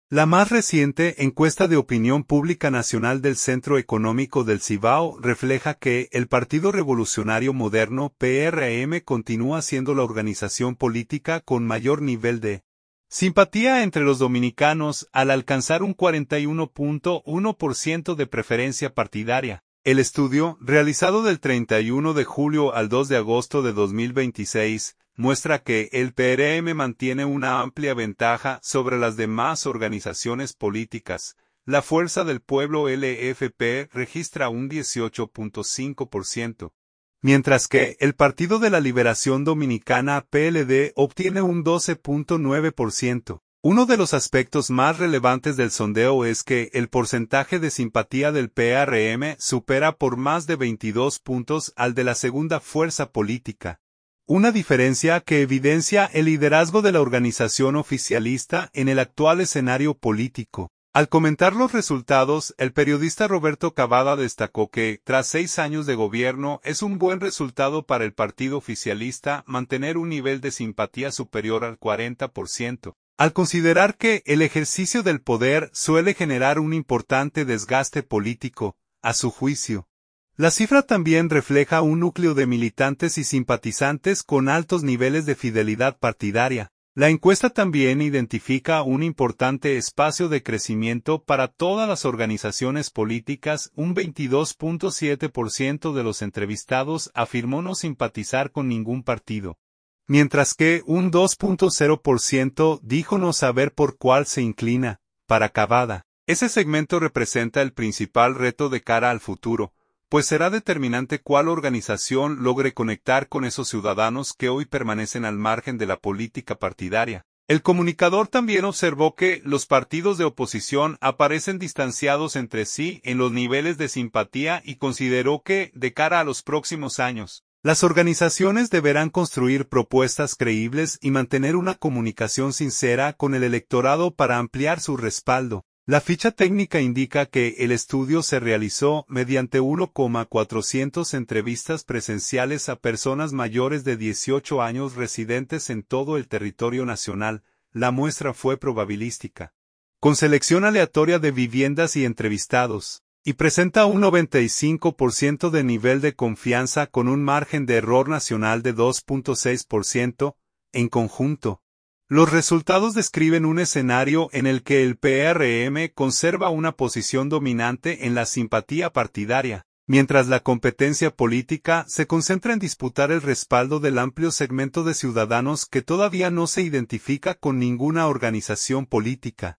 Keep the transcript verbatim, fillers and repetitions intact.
La más reciente encuesta de opinión pública nacional del Centro Económico del Cibao refleja que el Partido Revolucionario Moderno P R M continúa siendo la organización política con mayor nivel de simpatía entre los dominicanos al alcanzar un cuarenta y uno punto uno por ciento de preferencia partidaria. El estudio, realizado del treinta y uno de julio al dos de agosto de dos mil veintiséis, muestra que el P R M mantiene una amplia ventaja sobre las demás organizaciones políticas. La Fuerza del Pueblo L F P registra un dieciocho punto cinco por ciento, mientras que el Partido de la Liberación Dominicana P L D obtiene un doce punto nueve por ciento. Uno de los aspectos más relevantes del sondeo es que el porcentaje de simpatía del P R M supera por más de veintidós puntos al de la segunda fuerza política. Una diferencia que evidencia el liderazgo de la organización oficialista en el actual escenario político. Al comentar los resultados, el periodista Roberto Cavada destacó que, tras seis años de gobierno, es un buen resultado para el partido oficialista mantener un nivel de simpatía superior al cuarenta por ciento, al considerar que el ejercicio del poder suele generar un importante desgaste político, a su juicio. La cifra también refleja un núcleo de militantes y simpatizantes con altos niveles de fidelidad partidaria. La encuesta también identifica un importante espacio de crecimiento para todas las organizaciones políticas. Un veintidós punto siete por ciento de los entrevistados afirmó no simpatizar con ningún partido, mientras que un dos punto cero por ciento dijo no saber por cuál se inclina. Para Cavada, ese segmento representa el principal reto de cara al futuro, pues será determinante cuál organización logre conectar con esos ciudadanos que hoy permanecen al margen de la política partidaria. El comunicador también observó que los partidos de oposición aparecen distanciados entre sí en los niveles de simpatía y consideró que, de cara a los próximos años, las organizaciones deberán construir propuestas creíbles y mantener una comunicación sincera con el electorado para ampliar su respaldo. La ficha técnica indica que el estudio se realizó mediante uno coma cuatrocientas entrevistas presenciales a personas mayores de dieciocho años residentes en todo el territorio nacional. La muestra fue probabilística, con selección aleatoria de viviendas y entrevistados, y presenta un noventa y cinco por ciento de nivel de confianza con un margen de error nacional de dos punto seis por ciento. En conjunto, los resultados describen un escenario en el que el P R M conserva una posición dominante en la simpatía partidaria, mientras la competencia política se concentra en disputar el respaldo del amplio segmento de ciudadanos que todavía no se identifica con ninguna organización política.